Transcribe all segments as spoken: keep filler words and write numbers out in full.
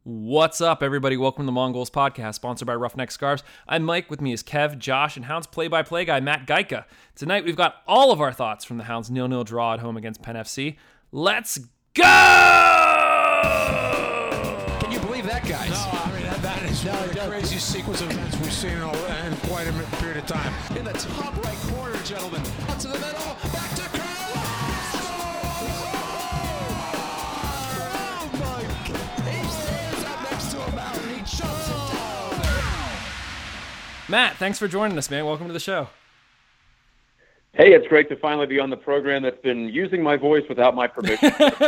What's up, everybody? Welcome to the Mongols podcast, sponsored by Roughneck Scarves. I'm Mike. With me is Kev, Josh, and Hounds play-by-play guy Matt Geica. Tonight, we've got all of our thoughts from the Hounds' nil-nil draw at home against Penn F C. Let's go! Can you believe that, guys? No, I mean, that, that is one of the craziest sequence of events we've seen in, a, in quite a period of time. In the top right corner, gentlemen. Up to the middle, back to Carlos! Matt, thanks for joining us, man. Welcome to the show. Hey, it's great to finally be on the program that's been using my voice without my permission.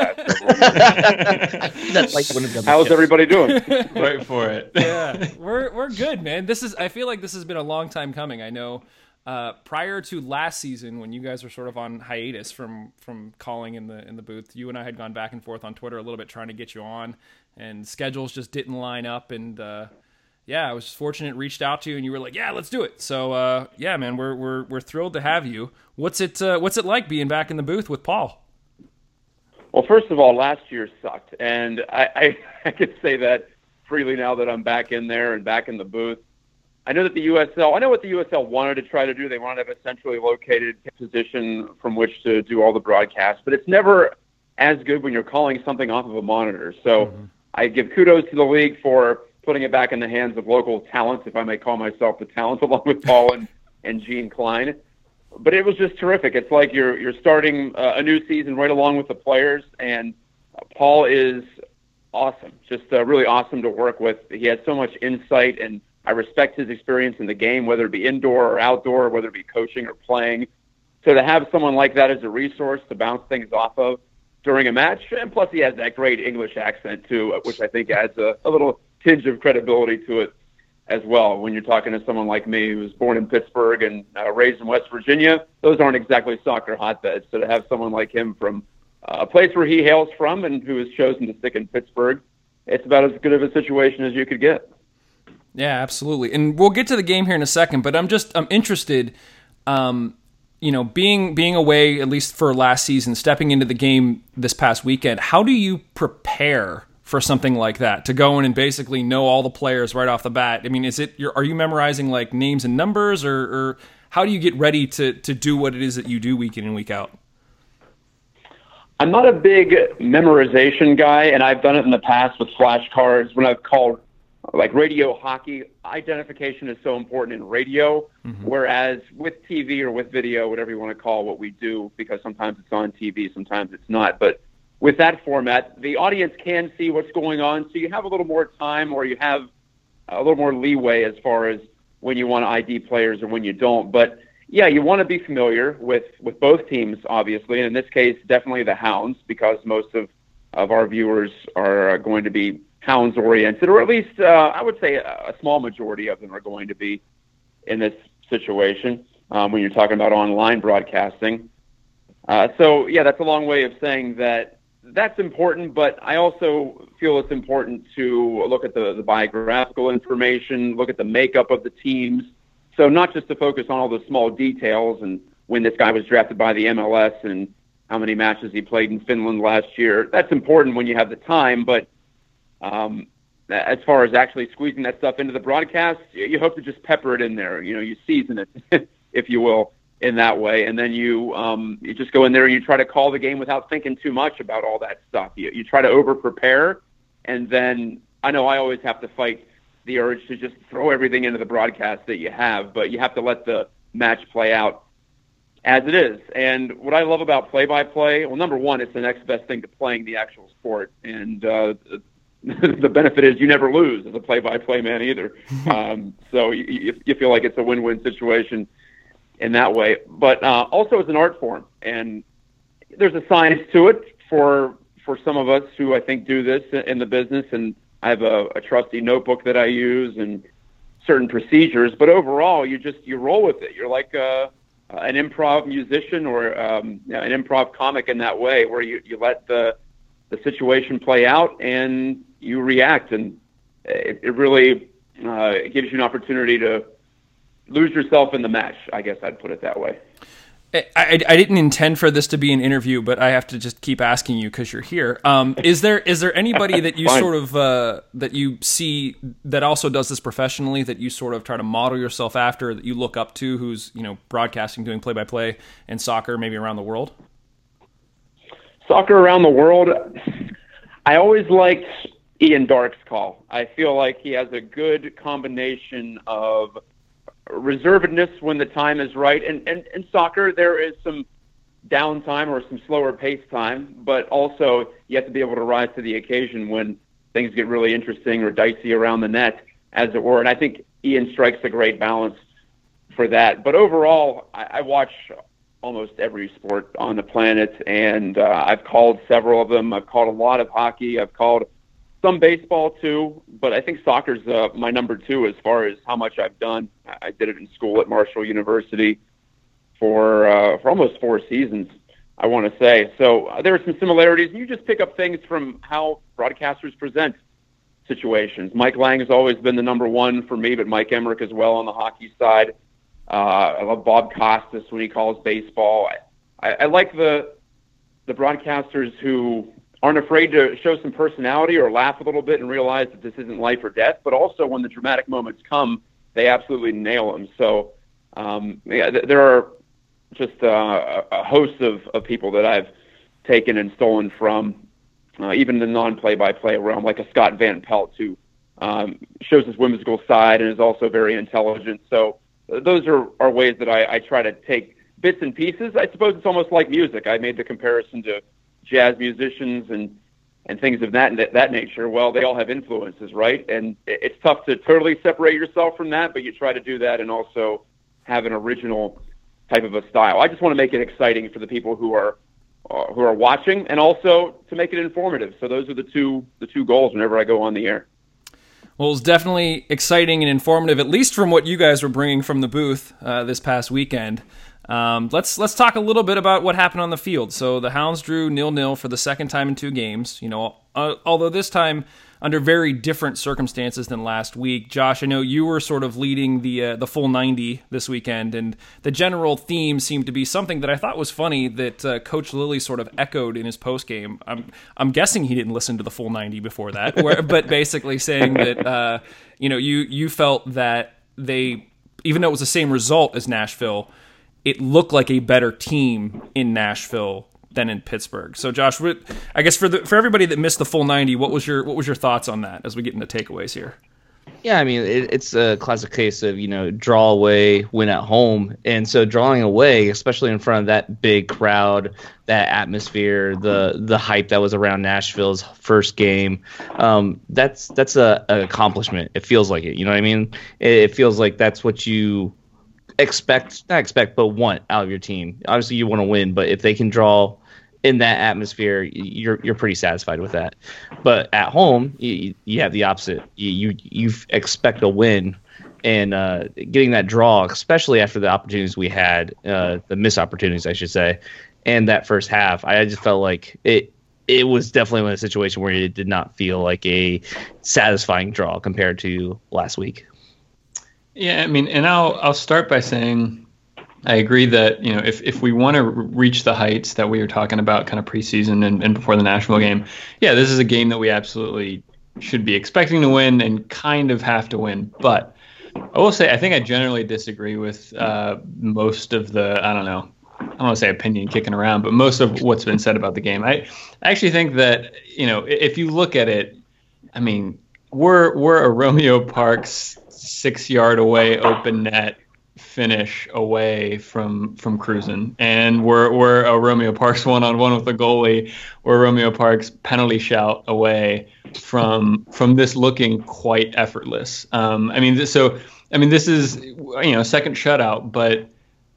That's like one of the How's everybody doing? Wait for it. Yeah, we're we're good, man. This is I feel like this has been a long time coming. I know uh, prior to last season, when you guys were sort of on hiatus from from calling in the in the booth, you and I had gone back and forth on Twitter a little bit trying to get you on, and schedules just didn't line up. And uh, yeah, I was just fortunate, reached out to you, and you were like, "Yeah, let's do it." So uh, yeah, man, we're we're we're thrilled to have you. What's it uh, What's it like being back in the booth with Paul? Well, first of all, last year sucked, and I, I, I could say that freely now that I'm back in there and back in the booth. I know that the U S L, I know what the U S L wanted to try to do. They wanted to have a centrally located position from which to do all the broadcasts, but it's never as good when you're calling something off of a monitor. So mm-hmm. I give kudos to the league for putting it back in the hands of local talents, if I may call myself the talent, along with Paul and, and Gene Klein. But it was just terrific. It's like you're you're starting uh, a new season right along with the players, and uh, Paul is awesome, just uh, really awesome to work with. He has so much insight, and I respect his experience in the game, whether it be indoor or outdoor, whether it be coaching or playing. So to have someone like that as a resource to bounce things off of during a match, and plus he has that great English accent too, which I think adds a, a little tinge of credibility to it as well. When you're talking to someone like me who was born in Pittsburgh and uh, raised in West Virginia, those aren't exactly soccer hotbeds. So to have someone like him from uh, a place where he hails from and who has chosen to stick in Pittsburgh, it's about as good of a situation as you could get. Yeah, absolutely. And we'll get to the game here in a second, but I'm just I'm interested, um, you know, being being away, at least for last season, stepping into the game this past weekend, how do you prepare for something like that, to go in and basically know all the players right off the bat? I mean, is it you're, are you memorizing like names and numbers, or, or how do you get ready to to do what it is that you do week in and week out? I'm not a big memorization guy, and I've done it in the past with flashcards when I've called like radio hockey. Identification is so important in radio, mm-hmm. whereas with T V or with video, whatever you want to call what we do, because sometimes it's on T V, sometimes it's not, but with that format, the audience can see what's going on, so you have a little more time, or you have a little more leeway as far as when you want to I D players or when you don't. But, yeah, you want to be familiar with, with both teams, obviously, and in this case, definitely the Hounds, because most of, of our viewers are going to be Hounds-oriented, or at least uh, I would say a, a small majority of them are going to be in this situation um, when you're talking about online broadcasting. Uh, so, yeah, that's a long way of saying that that's important, but I also feel it's important to look at the, the biographical information, look at the makeup of the teams. So not just to focus on all the small details and when this guy was drafted by the M L S and how many matches he played in Finland last year. That's important when you have the time, but um, as far as actually squeezing that stuff into the broadcast, you hope to just pepper it in there. You know, you season it, if you will, in that way, and then you um, you just go in there and you try to call the game without thinking too much about all that stuff. You, you try to over-prepare, and then I know I always have to fight the urge to just throw everything into the broadcast that you have, but you have to let the match play out as it is. And what I love about play-by-play, well, number one, it's the next best thing to playing the actual sport, and uh, the benefit is you never lose as a play-by-play man either. um, so you, you feel like it's a win-win situation in that way, but uh, also as an art form, and there's a science to it for for some of us who I think do this in the business. And I have a, a trusty notebook that I use and certain procedures. But overall, you just you roll with it. You're like a, an improv musician or um, an improv comic in that way, where you, you let the the situation play out and you react, and it, it really uh, gives you an opportunity to lose yourself in the match, I guess I'd put it that way. I, I, I didn't intend for this to be an interview, but I have to just keep asking you because you're here. Um, is there is there anybody that you sort of uh, that you see that also does this professionally that you sort of try to model yourself after, that you look up to, who's, you know, broadcasting, doing play by play in soccer, maybe around the world? Soccer around the world, I always liked Ian Darke's call. I feel like he has a good combination of reservedness when the time is right. And, and in soccer, there is some downtime or some slower pace time, but also you have to be able to rise to the occasion when things get really interesting or dicey around the net, as it were. And I think Ian strikes a great balance for that. But overall, I, I watch almost every sport on the planet, and uh, I've called several of them. I've called a lot of hockey. I've called some baseball too, but I think soccer's uh, my number two as far as how much I've done. I did it in school at Marshall University for uh, for almost four seasons, I want to say. So uh, there are some similarities. You just pick up things from how broadcasters present situations. Mike Lang has always been the number one for me, but Mike Emmerich as well on the hockey side. Uh, I love Bob Costas when he calls baseball. I, I, I like the the broadcasters who aren't afraid to show some personality or laugh a little bit and realize that this isn't life or death, but also when the dramatic moments come, they absolutely nail them. So um, yeah, th- there are just uh, a host of, of people that I've taken and stolen from, uh, even the non-play-by-play realm, like a Scott Van Pelt, who um, shows his whimsical side and is also very intelligent. So uh, those are, are ways that I, I try to take bits and pieces. I suppose it's almost like music. I made the comparison to jazz musicians and, and things of that that nature. Well, they all have influences, right? And it's tough to totally separate yourself from that, but you try to do that and also have an original type of a style. I just want to make it exciting for the people who are uh, who are watching, and also to make it informative. So those are the two the two goals whenever I go on the air. Well, it's definitely exciting and informative, at least from what you guys were bringing from the booth uh, this past weekend. Um, let's let's talk a little bit about what happened on the field. So the Hounds drew nil-nil for the second time in two games. You know, uh, although this time under very different circumstances than last week. Josh, I know you were sort of leading the uh, the full ninety this weekend, and the general theme seemed to be something that I thought was funny that uh, Coach Lilly sort of echoed in his postgame. I'm I'm guessing he didn't listen to the full ninety before that, where, but basically saying that uh, you know you you felt that they, even though it was the same result as Nashville, it looked like a better team in Nashville than in Pittsburgh. So, Josh, I guess for the for everybody that missed the full ninety, what was your what was your thoughts on that as we get into takeaways here? Yeah, I mean, it, it's a classic case of, you know, draw away, win at home. And so drawing away, especially in front of that big crowd, that atmosphere, the the hype that was around Nashville's first game, um, that's that's a, an accomplishment. It feels like it. You know what I mean? It, it feels like that's what you expect, not expect, but want out of your team. Obviously, you want to win, but if they can draw in that atmosphere, you're you're pretty satisfied with that. But at home, you, you have the opposite. You you, you expect a win, and uh, getting that draw, especially after the opportunities we had, uh, the missed opportunities, I should say, and that first half, I just felt like it. It was definitely a situation where it did not feel like a satisfying draw compared to last week. Yeah, I mean, and I'll I'll start by saying I agree that, you know, if, if we want to reach the heights that we were talking about kind of preseason and, and before the Nashville game, yeah, this is a game that we absolutely should be expecting to win and kind of have to win. But I will say I think I generally disagree with uh, most of the, I don't know, I don't want to say opinion kicking around, but most of what's been said about the game. I, I actually think that, you know, if you look at it, I mean, we're we're a Romeo Parks six-yard away open net finish away from from cruising, and we're we're a Romeo Parks one-on-one with the goalie, or Romeo Parks penalty shout away from from this looking quite effortless. Um, I mean, this, so I mean, this is, you know, second shutout, but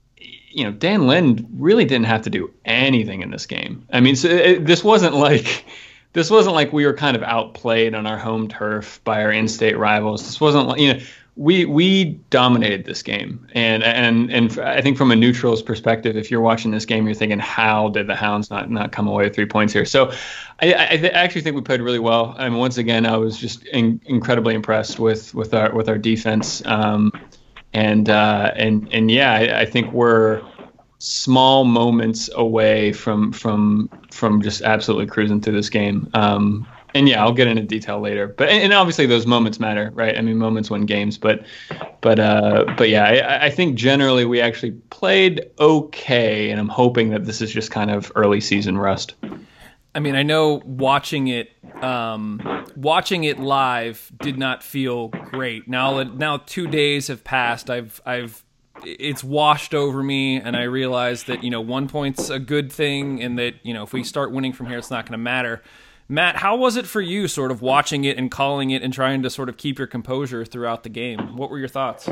you know, Dan Lind really didn't have to do anything in this game. I mean, so it, this wasn't like this wasn't like we were kind of outplayed on our home turf by our in-state rivals. This wasn't like, you know. We we dominated this game, and and and I think from a neutral's perspective, if you're watching this game, you're thinking, how did the Hounds not, not come away with three points here? So I, I, th- I actually think we played really well. I mean, once again, I was just in, incredibly impressed with, with our with our defense, um, and uh, and and yeah, I, I think we're small moments away from from from just absolutely cruising through this game. Um, and yeah, I'll get into detail later. But and, and obviously those moments matter, right? I mean, moments win games. But but uh, but yeah, I, I think generally we actually played okay, and I'm hoping that this is just kind of early season rust. I mean, I know watching it, um, watching it live did not feel great. Now, now two days have passed. I've, I've, it's washed over me, and I realize that you know one point's a good thing, and that you know if we start winning from here, it's not going to matter. Matt, how was it for you, sort of watching it and calling it and trying to sort of keep your composure throughout the game? What were your thoughts?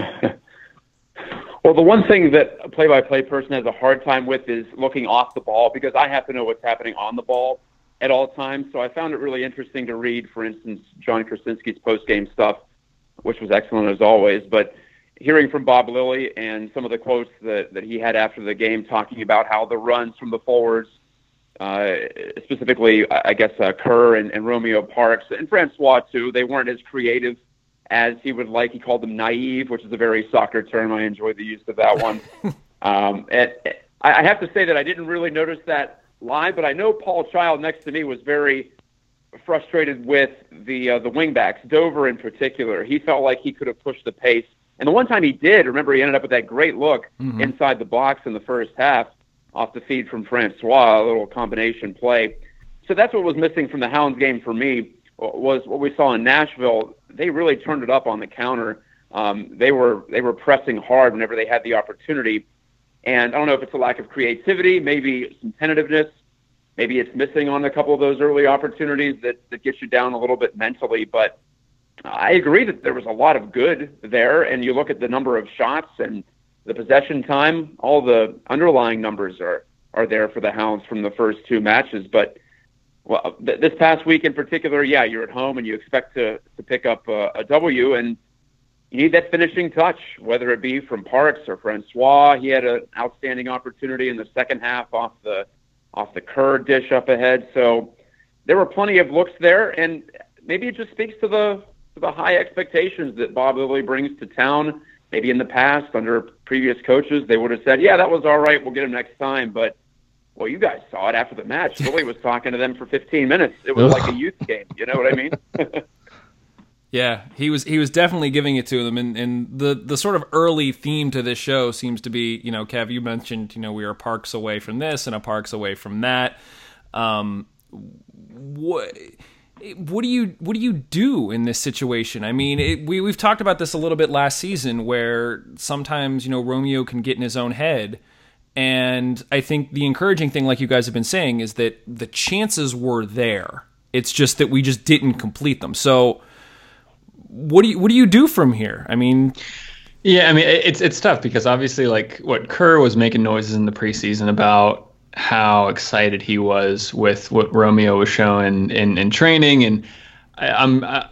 Well, the one thing that a play-by-play person has a hard time with is looking off the ball, because I have to know what's happening on the ball at all times. So I found it really interesting to read, for instance, John Krasinski's post-game stuff, which was excellent as always. But hearing from Bob Lilly and some of the quotes that, that he had after the game talking about how the runs from the forwards, uh, specifically, I guess, uh, Kerr and, and Romeo Parks, and Francois too, they weren't as creative as he would like. He called them naive, which is a very soccer term. I enjoyed the use of that one. um, and I have to say that I didn't really notice that live, but I know Paul Child next to me was very frustrated with the uh, the wingbacks, Dover in particular. He felt like he could have pushed the pace. And the one time he did, remember, he ended up with that great look mm-hmm. inside the box in the first half off the feed from Francois, a little combination play. So that's what was missing from the Hounds game for me, was what we saw in Nashville. They really turned it up on the counter. Um, they were they were pressing hard whenever they had the opportunity. And I don't know if it's a lack of creativity, maybe some tentativeness, maybe it's missing on a couple of those early opportunities that, that gets you down a little bit mentally. But I agree that there was a lot of good there, and you look at the number of shots and the possession time, all the underlying numbers are, are there for the Hounds from the first two matches. But well, th- this past week in particular, yeah, you're at home and you expect to, to pick up a, a W, and you need that finishing touch, whether it be from Parks or Francois. He had an outstanding opportunity in the second half off the off the Kerr dish up ahead. So there were plenty of looks there, and maybe it just speaks to the to the high expectations that Bob Lilly brings to town. Maybe in the past, under previous coaches, they would have said, yeah, that was all right, we'll get him next time. But, well, you guys saw it after the match. Lilly was talking to them for fifteen minutes. It was like a youth game. You know what I mean? Yeah, he was he was definitely giving it to them, and, and the, the sort of early theme to this show seems to be, you know, Kev, you mentioned, you know, we are Parks away from this and a Parks away from that. Um, what what do you what do you do in this situation? I mean, it, we we've talked about this a little bit last season, where sometimes, you know, Romeo can get in his own head. And I think the encouraging thing, like you guys have been saying, is that the chances were there. It's just that we just didn't complete them. So what do you what do you do from here? I mean, yeah, I mean it's it's tough because obviously, like, what Kerr was making noises in the preseason about how excited he was with what Romeo was showing in, in training, and I, I'm I,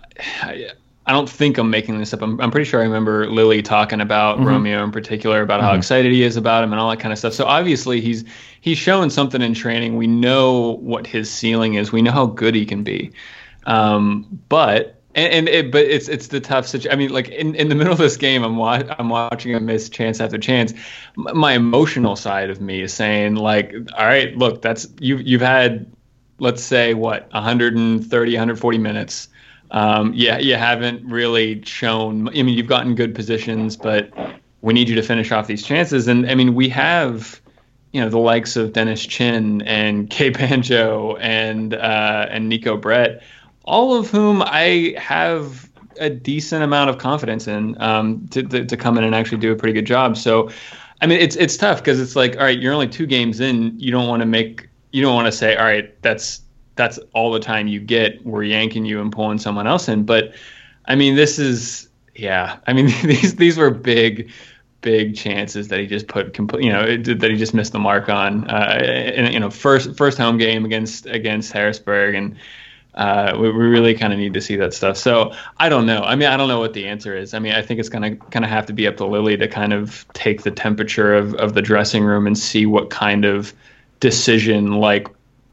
I don't think I'm making this up. I'm I'm pretty sure I remember Lilly talking about mm-hmm. Romeo in particular, about mm-hmm. how excited he is about him and all that kind of stuff. So obviously he's he's showing something in training. We know what his ceiling is. We know how good he can be, um, but. And, and it, but it's it's the tough situation. I mean, like in, in the middle of this game, I'm wa- I'm watching him miss chance after chance. M- my emotional side of me is saying, like, all right, look, that's you you've had, let's say, what, one thirty, one forty minutes. Um, yeah, you haven't really shown. I mean, you've gotten good positions, but we need you to finish off these chances. And I mean, we have, you know, the likes of Dennis Chin and Kay Banjo and uh, and Nico Brett, all of whom I have a decent amount of confidence in um, to, to to come in and actually do a pretty good job. So, I mean, it's it's tough because it's like, all right, you're only two games in. You don't want to make you don't want to say, all right, that's that's all the time you get. We're yanking you and pulling someone else in. But I mean, this is yeah. I mean, these these were big. big chances that he just put complete, you know, it, that he just missed the mark on. Uh, in, you know, first first home game against against Harrisburg, and uh, we, we really kind of need to see that stuff. So I don't know. I mean, I don't know what the answer is. I mean, I think it's gonna kind of have to be up to Lilly to kind of take the temperature of of the dressing room and see what kind of decision, like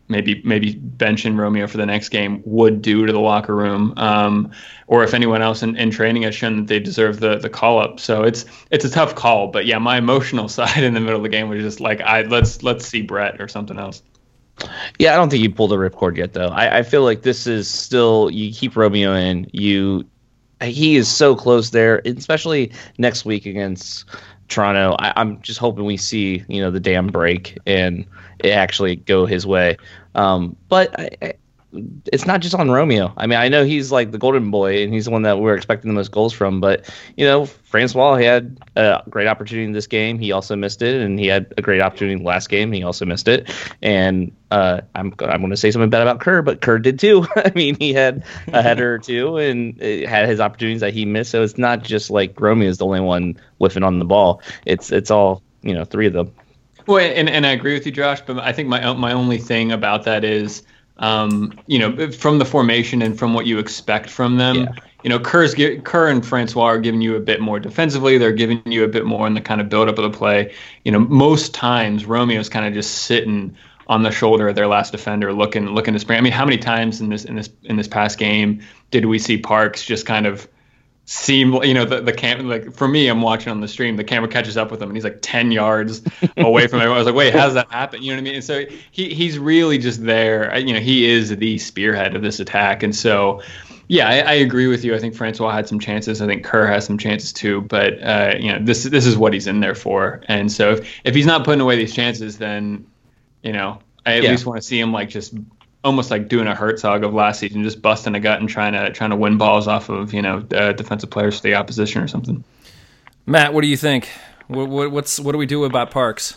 maybe maybe benching Romeo for the next game would do to the locker room, um, or if anyone else in, in training has shown that they deserve the the call up. So it's it's a tough call, but yeah, my emotional side in the middle of the game was just like, I let's let's see Brett or something else. Yeah, I don't think you pulled the ripcord yet, though. I, I feel like this is still, you keep Romeo in, you he is so close there, especially next week against Toronto. I, I'm just hoping we see, you know, the dam break and it actually go his way. Um, but I, I, it's not just on Romeo. I mean, I know he's like the golden boy and he's the one that we're expecting the most goals from. But, you know, Francois, he had a great opportunity in this game. He also missed it. And he had a great opportunity in the last game. He also missed it. And uh, I'm, I'm going to say something bad about Kerr, but Kerr did too. I mean, he had a header or two and it had his opportunities that he missed. So it's not just like Romeo is the only one whiffing on the ball. It's, it's all, you know, three of them. Well, and, and I agree with you, Josh, but I think my my only thing about that is, um, you know, from the formation and from what you expect from them, yeah. you know, Kerr's, Kerr and Francois are giving you a bit more defensively. They're giving you a bit more in the kind of buildup of the play. You know, most times Romeo's kind of just sitting on the shoulder of their last defender, looking looking to spring. I mean, how many times in this in this in this past game did we see Parks just kind of seem, you know, the the cam, like for me, I'm watching on the stream, the camera catches up with him and he's like ten yards away from everyone. I was like, wait, how does that happen? You know what I mean? And so he he's really just there. You know, he is the spearhead of this attack. And so, yeah, I, I agree with you. I think Francois had some chances. I think Kerr has some chances too. But uh, you know, this this is what he's in there for. And so if if he's not putting away these chances, then, you know, I at yeah. least want to see him like just almost like doing a Herzog of last season, just busting a gut and trying to trying to win balls off of, you know, uh, defensive players for the opposition or something. Matt, what do you think? What, what, what's what do we do about Parks?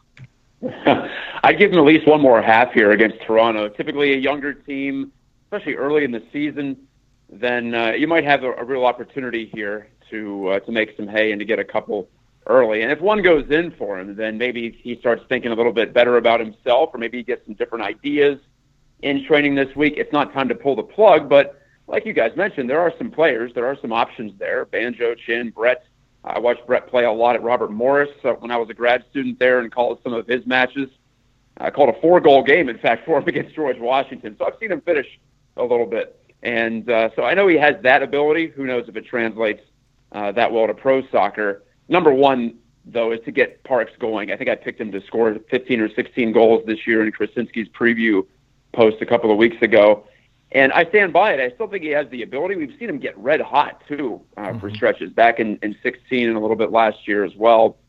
I'd give him at least one more half here against Toronto. Typically a younger team, especially early in the season, then uh, you might have a, a real opportunity here to uh, to make some hay and to get a couple early. And if one goes in for him, then maybe he starts thinking a little bit better about himself, or maybe he gets some different ideas in training this week. It's not time to pull the plug, but like you guys mentioned, there are some players, there are some options there. Banjo, Chin, Brett. I watched Brett play a lot at Robert Morris uh, when I was a grad student there and called some of his matches. I called a four-goal game, in fact, for him against George Washington. So I've seen him finish a little bit. And uh, so I know he has that ability. Who knows if it translates uh, that well to pro soccer. Number one, though, is to get Parks going. I think I picked him to score fifteen or sixteen goals this year in Krasinski's preview post a couple of weeks ago. And I stand by it. I still think he has the ability. We've seen him get red hot, too, uh, mm-hmm. for stretches back in, in sixteen and a little bit last year as well.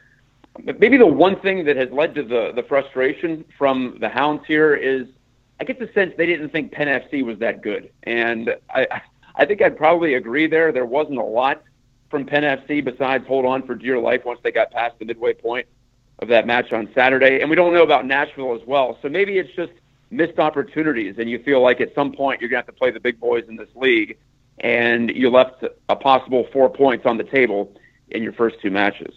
But maybe the one thing that has led to the, the frustration from the Hounds here is I get the sense they didn't think Penn F C was that good. And I, I think I'd probably agree there. There wasn't a lot from Penn F C besides hold on for dear life once they got past the midway point of that match on Saturday. And we don't know about Nashville as well. So maybe it's just missed opportunities, and you feel like at some point you're going to have to play the big boys in this league, and you left a possible four points on the table in your first two matches.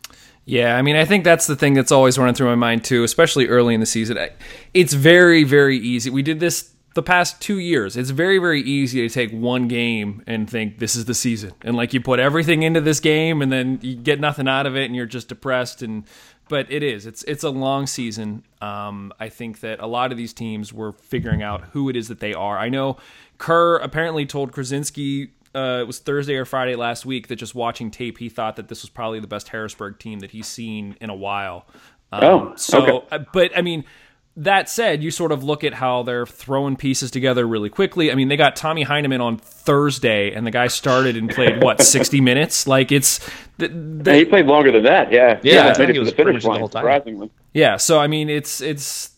Yeah, I mean, I think that's the thing that's always running through my mind too, especially early in the season. It's very, very easy. We did this the past two years. It's very, very easy to take one game and think this is the season. And like you put everything into this game and then you get nothing out of it and you're just depressed. And But it is. It's it's a long season. Um, I think that a lot of these teams were figuring out who it is that they are. I know Kerr apparently told Krasinski, uh, it was Thursday or Friday last week, that just watching tape, he thought that this was probably the best Harrisburg team that he's seen in a while. Um, oh, so, okay. But, I mean, that said, you sort of look at how they're throwing pieces together really quickly. I mean, they got Tommy Heineman on Thursday, and the guy started and played, what, sixty minutes? Like, it's... The, the, yeah, he played longer than that, yeah. Yeah, yeah I think he was the finish the line, whole time. surprisingly. Yeah, so, I mean, it's... it's.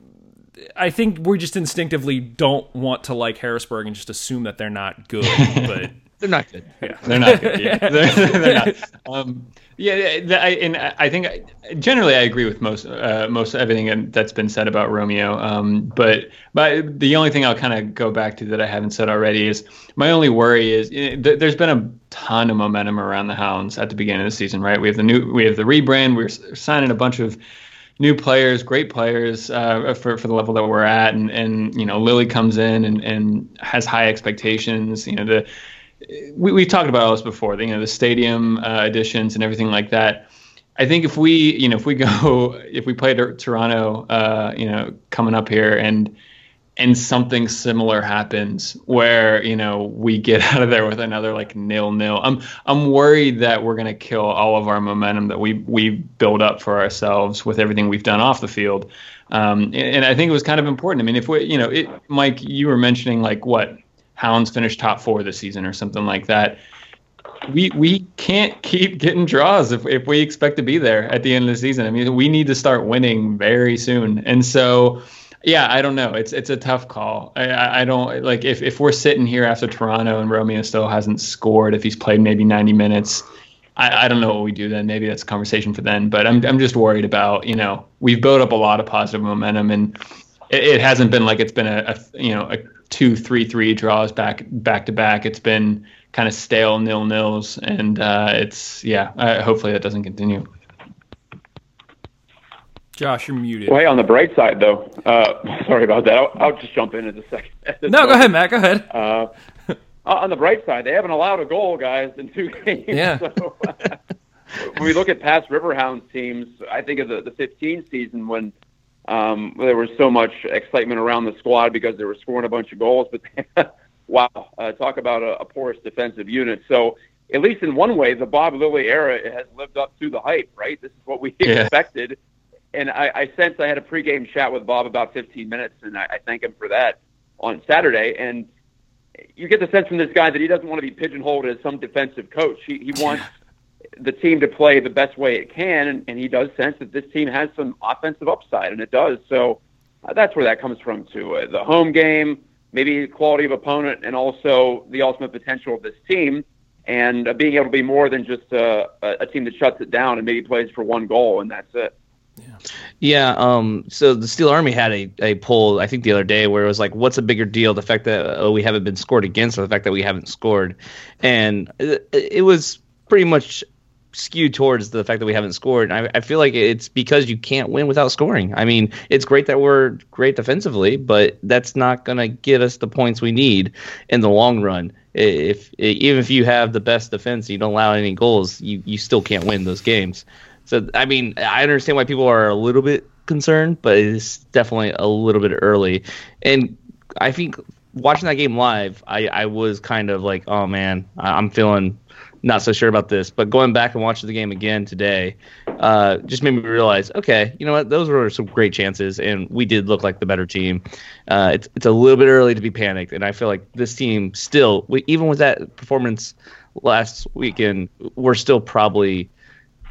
I think we just instinctively don't want to like Harrisburg and just assume that they're not good, but... They're not good. Yeah, they're not good. Yeah, they're, they're not. Um, yeah, I, and I think generally I agree with most uh, most everything that's been said about Romeo. Um, but but the only thing I'll kind of go back to that I haven't said already is my only worry is you know, th- there's been a ton of momentum around the Hounds at the beginning of the season, right? We have the new we have the rebrand. We're signing a bunch of new players, great players uh, for for the level that we're at, and and you know Lily comes in and, and has high expectations. You know the We, we've talked about all this before, you know, the stadium uh, additions and everything like that. I think if we, you know, if we go, if we play Toronto, uh, you know, coming up here and and something similar happens where, you know, we get out of there with another like nil nil, I'm I'm worried that we're going to kill all of our momentum that we we build up for ourselves with everything we've done off the field. Um, and, and I think it was kind of important. I mean, if we, you know, it, Mike, you were mentioning like what Hounds finished top four this season or something like that. We we can't keep getting draws if, if we expect to be there at the end of the season. I mean, we need to start winning very soon. And so, yeah, I don't know. It's it's a tough call. I, I don't like if, if we're sitting here after Toronto and Romeo still hasn't scored, if he's played maybe ninety minutes, I, I don't know what we do then. Maybe that's a conversation for then. But I'm I'm just worried about, you know, we've built up a lot of positive momentum, and it, it hasn't been like it's been a, a you know a two three three draws back back to back. It's been kind of stale nil nils, and uh, it's yeah. Uh, hopefully that doesn't continue. Josh, you're muted. Well, hey, on the bright side, though, uh, sorry about that. I'll, I'll just jump in at the second. No, go ahead, Matt. Go ahead. Uh, on the bright side, they haven't allowed a goal, guys, in two games. Yeah. So, uh, when we look at past Riverhounds teams, I think of the, the fifteen season when um, there was so much excitement around the squad because they were scoring a bunch of goals. But wow, uh, talk about a, a porous defensive unit. So at least in one way, the Bob Lilly era has lived up to the hype, right? This is what we yeah. expected. And I, I sensed I had a pregame chat with Bob about fifteen minutes, and I, I thank him for that on Saturday. And you get the sense from this guy that he doesn't want to be pigeonholed as some defensive coach. He, he wants the team to play the best way it can, and, and he does sense that this team has some offensive upside, and it does. So uh, that's where that comes from, too. Uh, the home game, maybe quality of opponent, and also the ultimate potential of this team, and uh, being able to be more than just uh, a, a team that shuts it down and maybe plays for one goal, and that's it. Yeah. Yeah. Um, so the Steel Army had a, a poll, I think the other day, where it was like, what's a bigger deal? The fact that oh, we haven't been scored against, or the fact that we haven't scored? And it, it was pretty much skewed towards the fact that we haven't scored. I, I feel like it's because you can't win without scoring. I mean, it's great that we're great defensively, but that's not going to get us the points we need in the long run. If even if you have the best defense, you don't allow any goals, you, you still can't win those games. So, I mean, I understand why people are a little bit concerned, but it's definitely a little bit early. And I think watching that game live, I, I was kind of like, oh, man, I'm feeling not so sure about this. But going back and watching the game again today uh, just made me realize, okay, you know what, those were some great chances, and we did look like the better team. Uh, it's, it's a little bit early to be panicked, and I feel like this team still, we, even with that performance last weekend, we're still probably –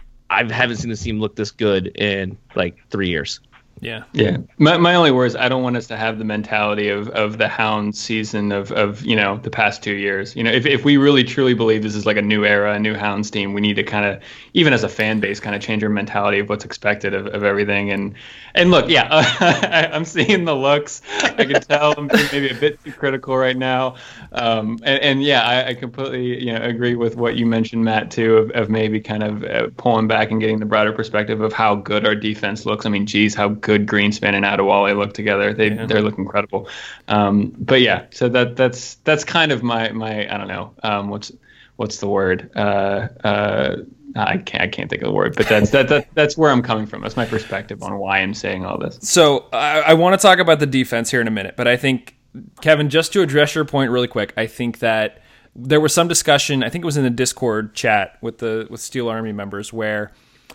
I haven't seen this team look this good in like three years. Yeah. Yeah. My my only words, I don't want us to have the mentality of, of the Hounds season of, of, you know, the past two years. You know, if if we really truly believe this is like a new era, a new Hounds team, we need to kind of, even as a fan base, kind of change our mentality of what's expected of, of everything. And and look, yeah, uh, I, I'm seeing the looks. I can tell I'm being maybe a bit too critical right now. Um, and, and yeah, I, I completely, you know, agree with what you mentioned, Matt, too, of, of maybe kind of uh, pulling back and getting the broader perspective of how good our defense looks. I mean, geez, how good Greenspan and Adewale look together. They yeah. they look incredible. Um, but yeah, so that that's that's kind of my my I don't know um, what's what's the word. Uh, uh, I can't I can't think of the word, but that's that, that that's where I'm coming from. That's my perspective on why I'm saying all this. So I, I want to talk about the defense here in a minute, but I think, Kevin, just to address your point really quick, I think that there was some discussion. I think it was in the Discord chat with the with Steel Army members where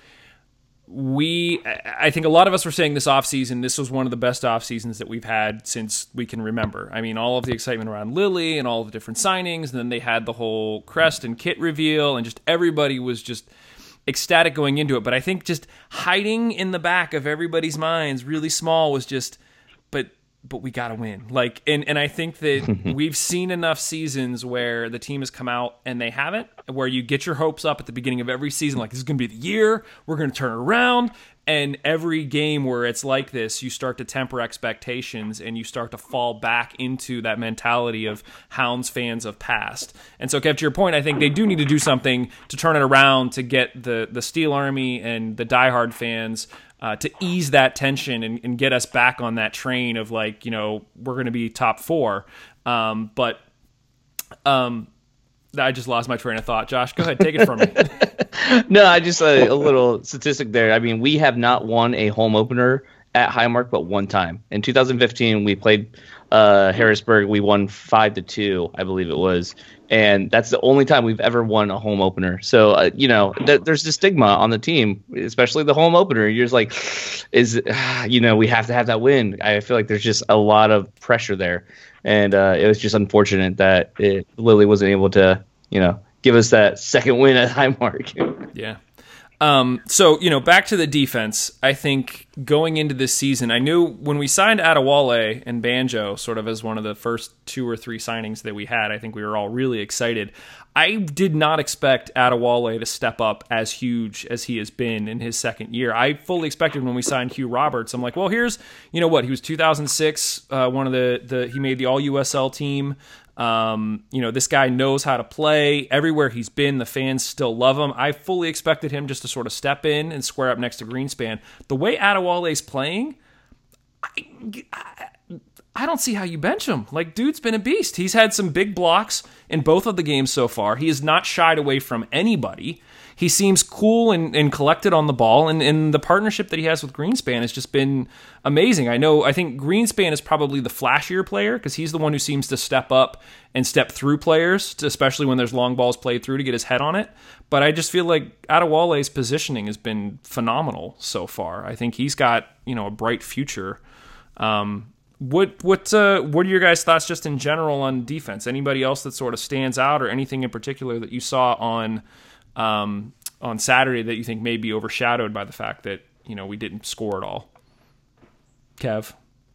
we, I think a lot of us were saying this offseason, this was one of the best off seasons that we've had since we can remember. I mean, all of the excitement around Lilly and all the different signings, and then they had the whole crest and kit reveal, and just everybody was just ecstatic going into it. But I think just hiding in the back of everybody's minds, really small, was just, but but we got to win. Like, and, and I think that we've seen enough seasons where the team has come out and they haven't, where you get your hopes up at the beginning of every season, like this is going to be the year, we're going to turn it around. And every game where it's like this, you start to temper expectations and you start to fall back into that mentality of Hounds fans of past. And so, Kev, to your point, I think they do need to do something to turn it around to get the, the Steel Army and the diehard fans Uh, to ease that tension and, and get us back on that train of like, you know, we're going to be top four. Um, but um, I just lost my train of thought. Josh, go ahead, take it from me. No, I just uh, a little statistic there. I mean, we have not won a home opener at Highmark but one time. In two thousand fifteen, we played uh, Harrisburg. We won five to two, I believe it was, and that's the only time we've ever won a home opener. So uh, you know, th- there's the stigma on the team, especially the home opener. You're just like, is you know, we have to have that win. I feel like there's just a lot of pressure there, and uh, it was just unfortunate that it, Lily wasn't able to, you know, give us that second win at Highmark. Yeah. Um, so, you know, back to the defense, I think going into this season, I knew when we signed Adewale and Banjo sort of as one of the first two or three signings that we had, I think we were all really excited. I did not expect Adewale to step up as huge as he has been in his second year. I fully expected when we signed Hugh Roberts, I'm like, well, here's, you know what, he was two thousand six, uh, one of the, the, he made the all U S L team. Um, you know, this guy knows how to play. Everywhere he's been, the fans still love him. I fully expected him just to sort of step in and square up next to Greenspan. The way Adewale's playing, I, I, I don't see how you bench him. Like, dude's been a beast. He's had some big blocks in both of the games so far. He has not shied away from anybody. He seems cool and, and collected on the ball, and, and the partnership that he has with Greenspan has just been amazing. I know, I think Greenspan is probably the flashier player because he's the one who seems to step up and step through players, to, especially when there's long balls played through to get his head on it. But I just feel like Adewale's positioning has been phenomenal so far. I think he's got, you know, a bright future. Um, what what uh, what are your guys' thoughts just in general on defense? Anybody else that sort of stands out, or anything in particular that you saw on um, on Saturday that you think may be overshadowed by the fact that, you know, we didn't score at all? Kev?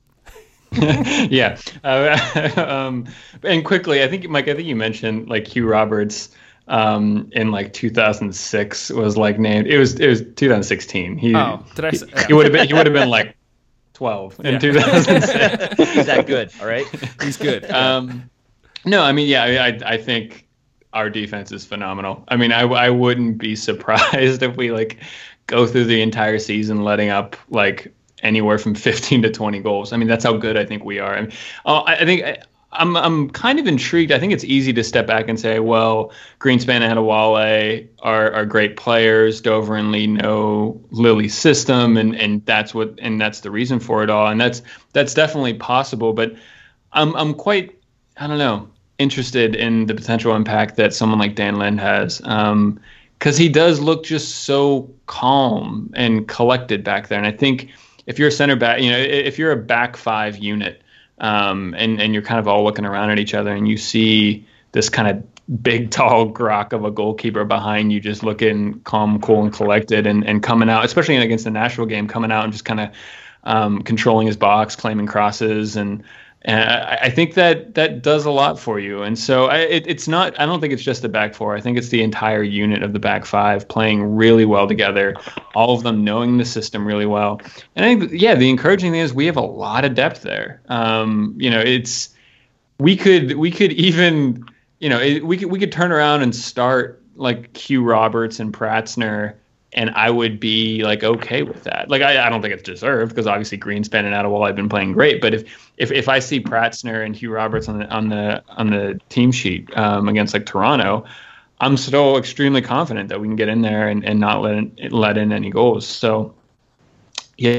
yeah. Uh, um, and quickly, I think, Mike, I think you mentioned like Hugh Roberts um, in like two thousand six was like named. It was it was two thousand sixteen. He, oh, did I say? He, he would have been he would have been like twelve in yeah. two thousand six. He's that good, all right? He's good. Um, no, I mean, yeah, I I think our defense is phenomenal. I mean, I I wouldn't be surprised if we like go through the entire season letting up like anywhere from fifteen to twenty goals. I mean, that's how good I think we are. I mean, uh, I think I, I'm I'm kind of intrigued. I think it's easy to step back and say, well, Greenspan and Adewale are are great players. Dover and Lee know Lily's system, and and that's what and that's the reason for it all. And that's that's definitely possible. But I'm I'm quite I don't know interested in the potential impact that someone like Dan Lind has. Um, because he does look just so calm and collected back there. And I think if you're a center back, you know, if you're a back five unit, um, and, and you're kind of all looking around at each other and you see this kind of big, tall grok of a goalkeeper behind you just looking calm, cool, and collected and, and coming out, especially against the Nashville game, coming out and just kind of um, controlling his box, claiming crosses. And, and I, I think that that does a lot for you. And so I, it, it's not, I don't think it's just the back four. I think it's the entire unit of the back five playing really well together, all of them knowing the system really well. And I think, yeah, the encouraging thing is we have a lot of depth there. Um, you know, it's, we could, we could even, you know, it, we could, we could turn around and start like Hugh Roberts and Pratzner, and I would be like okay with that. Like I, I don't think it's deserved because obviously Greenspan and Adewale have been playing great. But if if if I see Pratzner and Hugh Roberts on the on the on the team sheet um, against like Toronto, I'm still extremely confident that we can get in there and, and not let in, let in any goals. So yeah,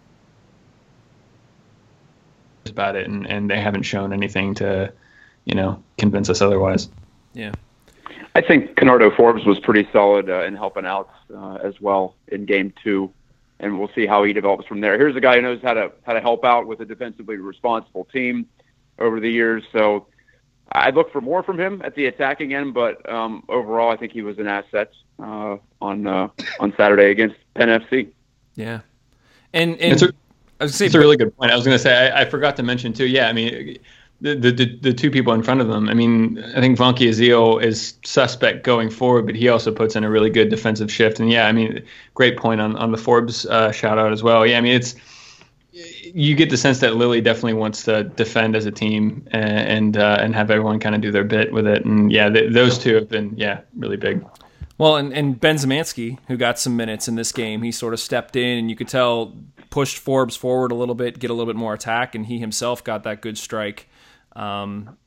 about it, and, and they haven't shown anything to, you know, convince us otherwise. Yeah. I think Kenardo Forbes was pretty solid uh, in helping out uh, as well in game two, and we'll see how he develops from there. Here's a guy who knows how to how to help out with a defensively responsible team over the years. So I'd look for more from him at the attacking end, but um, overall, I think he was an asset uh, on uh, on Saturday against Penn F C. Yeah, and and it's a, I was it's a really good point. I was going to say I, I forgot to mention too. Yeah, I mean. The, the the two people in front of them. I mean, I think Vanki Azil is suspect going forward, but he also puts in a really good defensive shift. And yeah, I mean, great point on, on the Forbes uh, shout out as well. Yeah, I mean, it's you get the sense that Lily definitely wants to defend as a team and and, uh, and have everyone kind of do their bit with it. And yeah, th- those two have been yeah really big. Well, and, and Ben Zemansky, who got some minutes in this game, he sort of stepped in, and you could tell pushed Forbes forward a little bit, get a little bit more attack, and he himself got that good strike. Um,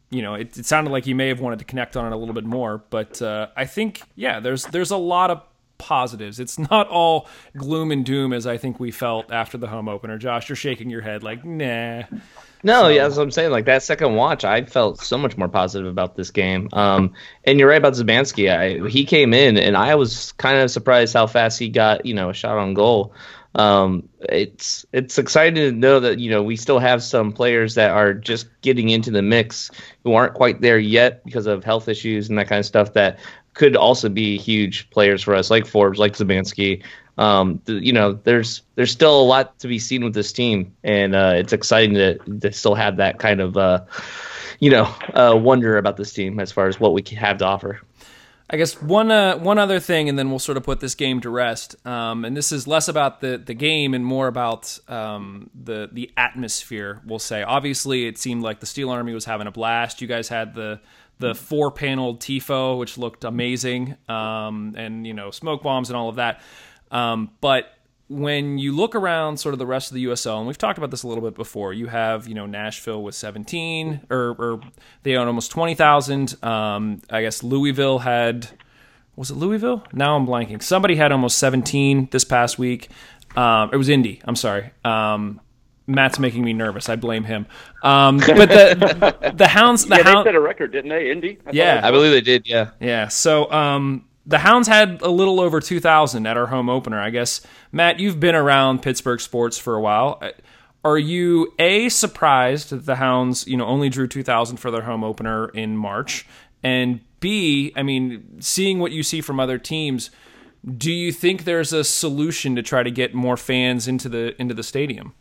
you know, it, it sounded like you may have wanted to connect on it a little bit more, but uh, I think, yeah, there's there's a lot of positives. It's not all gloom and doom as I think we felt after the home opener. Josh, you're shaking your head like, nah. No, So- yeah, that's what I'm saying. Like that second watch, I felt so much more positive about this game. Um, and you're right about Zemanski. I, he came in, and I was kind of surprised how fast he got, you know, a shot on goal. Um, it's it's exciting to know that, you know, we still have some players that are just getting into the mix who aren't quite there yet because of health issues and that kind of stuff that could also be huge players for us, like Forbes, like Zemanski. Um, th- you know, there's there's still a lot to be seen with this team, and uh, it's exciting to, to still have that kind of, uh, you know, uh, wonder about this team as far as what we can have to offer. I guess one uh, one other thing, and then we'll sort of put this game to rest. Um, and this is less about the, the game and more about um, the the atmosphere, we'll say. Obviously, it seemed like the Steel Army was having a blast. You guys had the the four-paneled tifo, which looked amazing, um, and, you know, smoke bombs and all of that. Um, but when you look around sort of the rest of the U S L, and we've talked about this a little bit before, you have, you know, Nashville with seventeen, or, or they own almost twenty thousand. Um, I guess Louisville had, was it Louisville? Now I'm blanking. Somebody had almost seventeen this past week. Um, it was Indy. I'm sorry. Um, Matt's making me nervous. I blame him. Um, but the the Hounds, the yeah, Hound, they set a record, didn't they, Indy? I thought Yeah. that I was- believe they did, yeah. Yeah, so um, the Hounds had a little over two thousand at our home opener. I guess, Matt, you've been around Pittsburgh sports for a while. Are you, A, surprised that the Hounds, you know, only drew two thousand for their home opener in March? And B, I mean, seeing what you see from other teams, do you think there's a solution to try to get more fans into the into the stadium?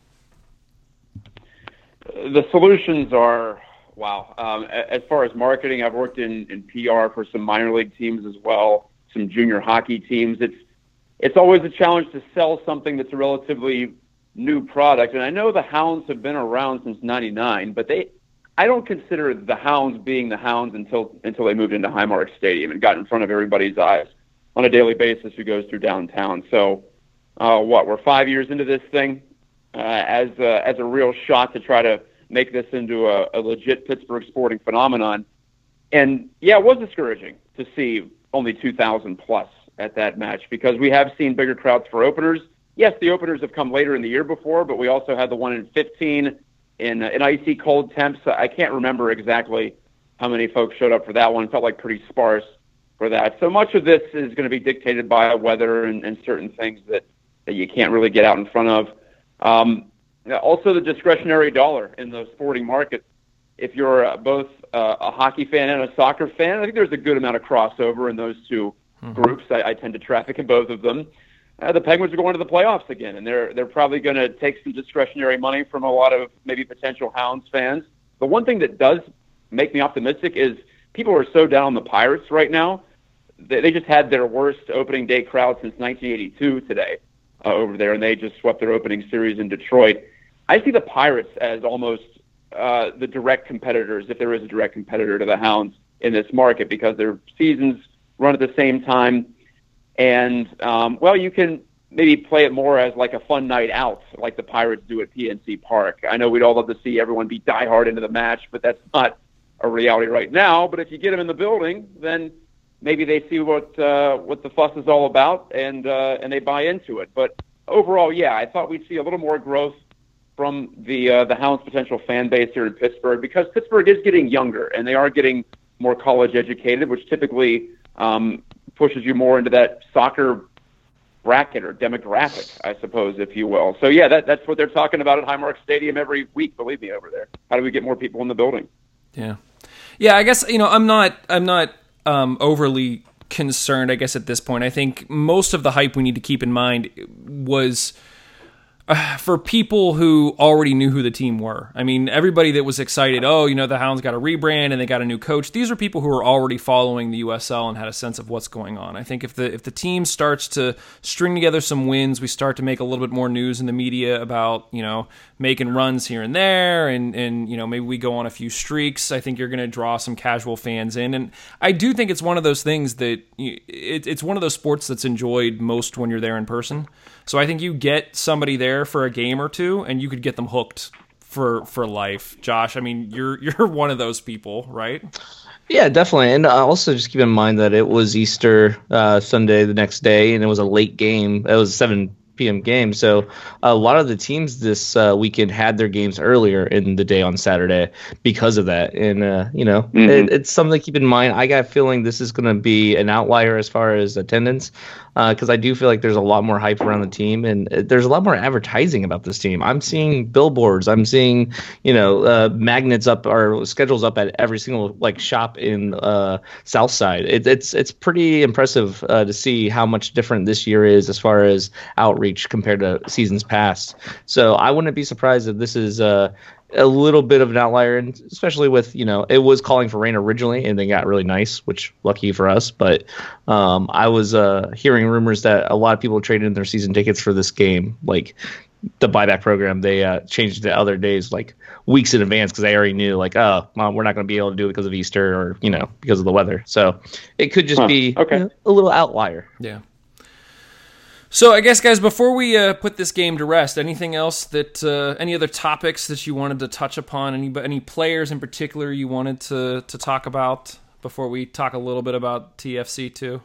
The solutions are, wow. Um, a- as far as marketing, I've worked in, in P R for some minor league teams as well, some junior hockey teams. It's it's always a challenge to sell something that's a relatively new product. And I know the Hounds have been around since ninety-nine, but they I don't consider the Hounds being the Hounds until until they moved into Highmark Stadium and got in front of everybody's eyes on a daily basis who goes through downtown. So, uh, what, we're five years into this thing uh, as, a, as a real shot to try to make this into a, a legit Pittsburgh sporting phenomenon. And, yeah, it was discouraging to see only two thousand plus at that match because we have seen bigger crowds for openers. Yes, the openers have come later in the year before, but we also had the one in fifteen in, in icy cold temps. I can't remember exactly how many folks showed up for that one. It felt like pretty sparse for that. So much of this is going to be dictated by weather and, and certain things that, that you can't really get out in front of. Um, also, the discretionary dollar in the sporting market. If you're uh, both uh, a hockey fan and a soccer fan, I think there's a good amount of crossover in those two mm-hmm. groups. I, I tend to traffic in both of them. Uh, the Penguins are going to the playoffs again, and they're they're probably going to take some discretionary money from a lot of maybe potential Hounds fans. The one thing that does make me optimistic is people are so down on the Pirates right now. They, they just had their worst opening day crowd since nineteen eighty-two today uh, over there, and they just swept their opening series in Detroit. I see the Pirates as almost uh, the direct competitors, if there is a direct competitor to the Hounds in this market, because their seasons run at the same time. And, um, well, you can maybe play it more as like a fun night out, like the Pirates do at P N C Park. I know we'd all love to see everyone be diehard into the match, but that's not a reality right now. But if you get them in the building, then maybe they see what uh, what the fuss is all about, and uh, and they buy into it. But overall, yeah, I thought we'd see a little more growth from the uh, the Hounds' potential fan base here in Pittsburgh, because Pittsburgh is getting younger, and they are getting more college educated, which typically um, pushes you more into that soccer bracket or demographic, I suppose, if you will. So, yeah, that, that's what they're talking about at Highmark Stadium every week, believe me, over there. How do we get more people in the building? Yeah. Yeah, I guess, you know, I'm not I'm not um, overly concerned, I guess, at this point. I think most of the hype we need to keep in mind was uh, for people who already knew who the team were. I mean, everybody that was excited, oh, you know, the Hounds got a rebrand and they got a new coach. These are people who are already following the U S L and had a sense of what's going on. I think if the if the team starts to string together some wins, we start to make a little bit more news in the media about, you know, making runs here and there, and, and you know, maybe we go on a few streaks. I think you're going to draw some casual fans in. And I do think it's one of those things that you, it, it's one of those sports that's enjoyed most when you're there in person. So I think you get somebody there for a game or two, and you could get them hooked for for life. Josh, I mean, you're you're one of those people, right? Yeah, definitely. And uh, also just keep in mind that it was Easter uh, Sunday the next day, and it was a late game. It was a seven p.m. game. So a lot of the teams this uh, weekend had their games earlier in the day on Saturday because of that. And, uh, you know, mm-hmm. it, it's something to keep in mind. I got a feeling this is going to be an outlier as far as attendance, because uh, I do feel like there's a lot more hype around the team, and there's a lot more advertising about this team. I'm seeing billboards. I'm seeing, you know, uh, magnets up or schedules up at every single like shop in uh, Southside. It, it's it's pretty impressive uh, to see how much different this year is as far as outreach compared to seasons past. So I wouldn't be surprised if this is uh, a little bit of an outlier, and especially with, you know, it was calling for rain originally and then got really nice, which lucky for us. But um, I was uh, hearing rumors that a lot of people traded in their season tickets for this game. Like the buyback program, they uh, changed it to other days, like weeks in advance, because they already knew, like, oh, well, we're not going to be able to do it because of Easter or, you know, because of the weather. So it could just huh. be okay. you know, a little outlier. Yeah. So I guess, guys, before we uh, put this game to rest, anything else that, uh, any other topics that you wanted to touch upon? Any any players in particular you wanted to, to talk about before we talk a little bit about T F C two?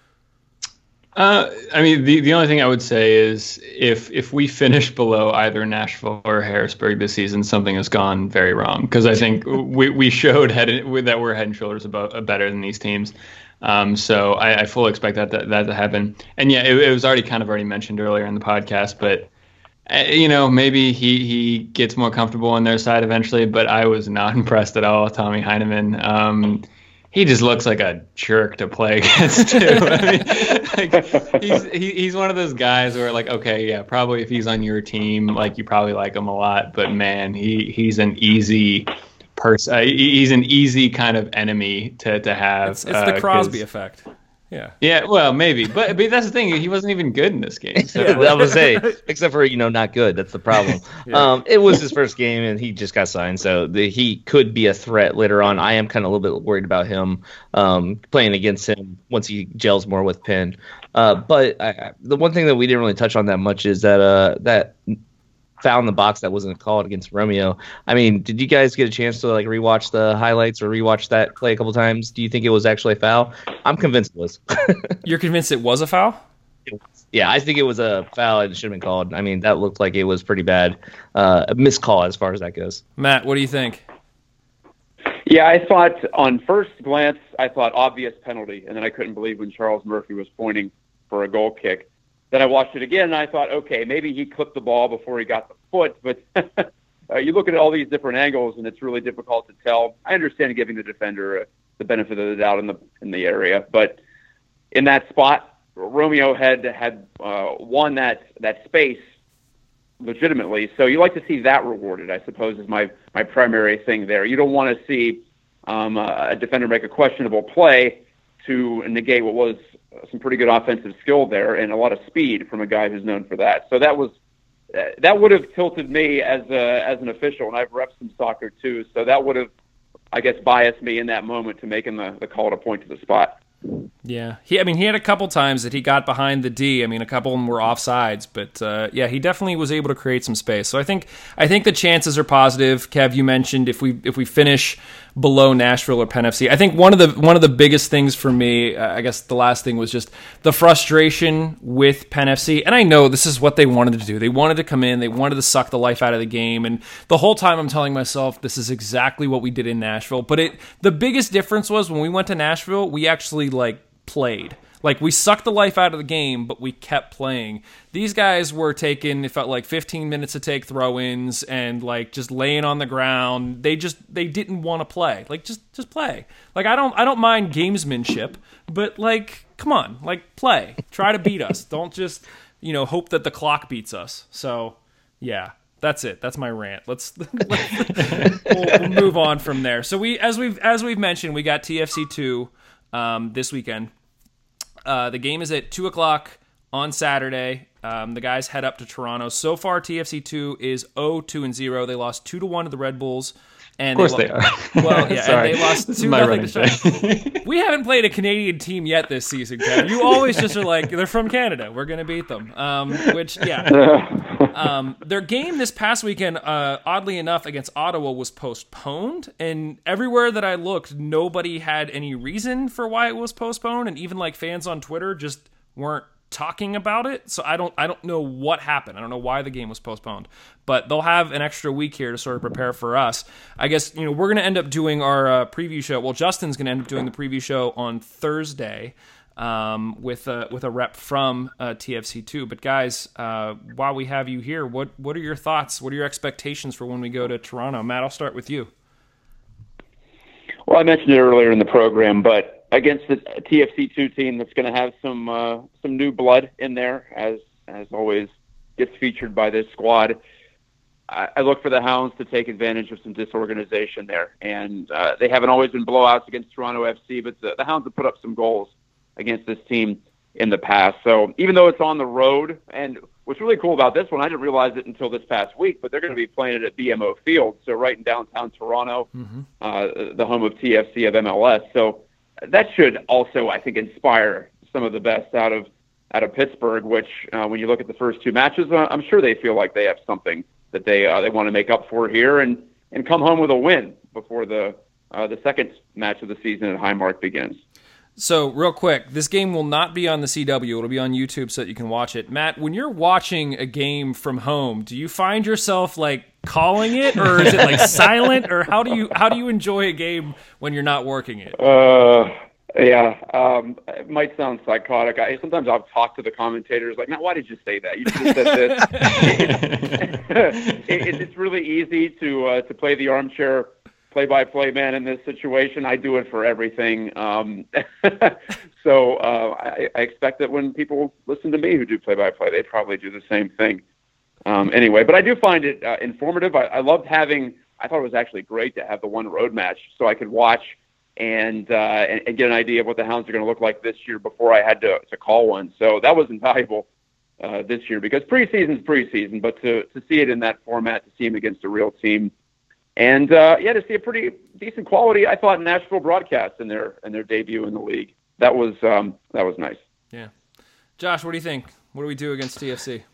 Uh, I mean, the, the only thing I would say is if if we finish below either Nashville or Harrisburg this season, something has gone very wrong. Because I think we we showed head, that we're head and shoulders above, better than these teams. Um, so I, I fully expect that, that that to happen. And yeah, it, it was already kind of already mentioned earlier in the podcast, but uh, you know, maybe he, he gets more comfortable on their side eventually. But I was not impressed at all with Tommy Heineman. Um, he just looks like a jerk to play against too. I mean, like, he's he, he's one of those guys where, like, okay, yeah, probably if he's on your team, like, you probably like him a lot. But man, he he's an easy. Person, uh, he's an easy kind of enemy to, to have. It's, it's the Crosby uh, effect. Yeah. Yeah, well, maybe. But but that's the thing. He wasn't even good in this game. So. Yeah, that was it. Except for, you know, not good. That's the problem. yeah. Um, it was his first game, and he just got signed. So the, he could be a threat later on. I am kind of a little bit worried about him um, playing against him once he gels more with Penn. Uh, but I, the one thing that we didn't really touch on that much is that uh, that – foul in the box that wasn't called against Romeo. I mean, did you guys get a chance to like rewatch the highlights or rewatch that play a couple times? Do you think it was actually a foul? I'm convinced it was. You're convinced it was a foul? It was. Yeah, I think it was a foul and it should have been called. I mean, that looked like it was pretty bad. Uh, a missed call as far as that goes. Matt, what do you think? Yeah, I thought on first glance, I thought obvious penalty, and then I couldn't believe when Charles Murphy was pointing for a goal kick. Then I watched it again, and I thought, okay, maybe he clipped the ball before he got the foot. But uh, you look at all these different angles, and it's really difficult to tell. I understand giving the defender uh, the benefit of the doubt in the in the area, but in that spot, Romeo had had uh, won that that space legitimately. So you like to see that rewarded, I suppose, is my my primary thing there. You don't want to see um, a defender make a questionable play to negate what was some pretty good offensive skill there and a lot of speed from a guy who's known for that. So that was uh, that would have tilted me as a, as an official, and I've repped some soccer too. So that would have, I guess, biased me in that moment to making the, the call to point to the spot. Yeah, he. I mean, he had a couple times that he got behind the D. I mean, a couple of them were offsides, but uh, yeah, he definitely was able to create some space. So I think I think the chances are positive. Kev, you mentioned if we if we finish below Nashville or Penn F C, I think one of the one of the biggest things for me, uh, I guess the last thing was just the frustration with Penn F C. And I know this is what they wanted to do. They wanted to come in, they wanted to suck the life out of the game, and the whole time I'm telling myself this is exactly what we did in Nashville. But it the biggest difference was when we went to Nashville, we actually like played. Like, we sucked the life out of the game, but we kept playing. These guys were taking, it felt like fifteen minutes to take throw-ins and, like, just laying on the ground. They just, they didn't want to play. Like, just just play. Like, I don't I don't mind gamesmanship, but, like, come on. Like, play. Try to beat us. Don't just, you know, hope that the clock beats us. So, yeah. That's it. That's my rant. Let's, let's we'll, we'll move on from there. So, we as we've as we've mentioned, we got T F C two um, this weekend. Uh, the game is at two o'clock on Saturday. Um, the guys head up to Toronto. So far, T F C two is oh two and oh. They lost two to one to the Red Bulls And of course they, they lo- are. Well, yeah, Sorry. and they lost This two is my nothing running to China. We haven't played a Canadian team yet this season, Kev. You always just are like, they're from Canada. We're going to beat them. Um, which, yeah. um, their game this past weekend, uh, oddly enough, against Ottawa was postponed. And everywhere that I looked, nobody had any reason for why it was postponed. And even like fans on Twitter just weren't talking about it. So I don't I don't know what happened. I don't know why the game was postponed. But they'll have an extra week here to sort of prepare for us. I guess, you know, we're going to end up doing our uh, preview show. Well, Justin's going to end up doing the preview show on Thursday um, with, uh, with a rep from uh, T F C two. But guys, uh, while we have you here, what, what are your thoughts? What are your expectations for when we go to Toronto? Matt, I'll start with you. Well, I mentioned it earlier in the program, but against the T F C two team that's going to have some uh, some new blood in there, as as always gets featured by this squad. I, I look for the Hounds to take advantage of some disorganization there, and uh, they haven't always been blowouts against Toronto F C, but the, the Hounds have put up some goals against this team in the past. So even though it's on the road, and what's really cool about this one, I didn't realize it until this past week, but they're going to be playing it at B M O Field, so right in downtown Toronto, mm-hmm. uh, the home of T F C of M L S. So that should also, I think, inspire some of the best out of out of Pittsburgh, which uh, when you look at the first two matches, uh, I'm sure they feel like they have something that they uh, they want to make up for here and, and come home with a win before the uh, the second match of the season at Highmark begins. So, real quick, this game will not be on the C W. It'll be on YouTube so that you can watch it. Matt, when you're watching a game from home, do you find yourself, like, calling it, or is it, like, silent? Or how do you how do you enjoy a game when you're not working it? Uh, yeah, um, it might sound psychotic. I, sometimes I'll talk to the commentators, like, Matt, why did you say that? You should have said this. it, it, it's really easy to uh, to play the armchair play-by-play man in this situation. I do it for everything. Um, so uh, I, I expect that when people listen to me who do play-by-play, they probably do the same thing. Um, anyway, but I do find it uh, informative. I, I loved having, I thought it was actually great to have the one road match so I could watch and, uh, and, and get an idea of what the Hounds are going to look like this year before I had to, to call one. So that was invaluable uh, this year because preseason's preseason, but to, to see it in that format, to see them against a real team, And uh, yeah, to see a pretty decent quality, I thought, Nashville broadcast in their in their debut in the league. That was um, that was nice. Yeah, Josh, what do you think? What do we do against T F C?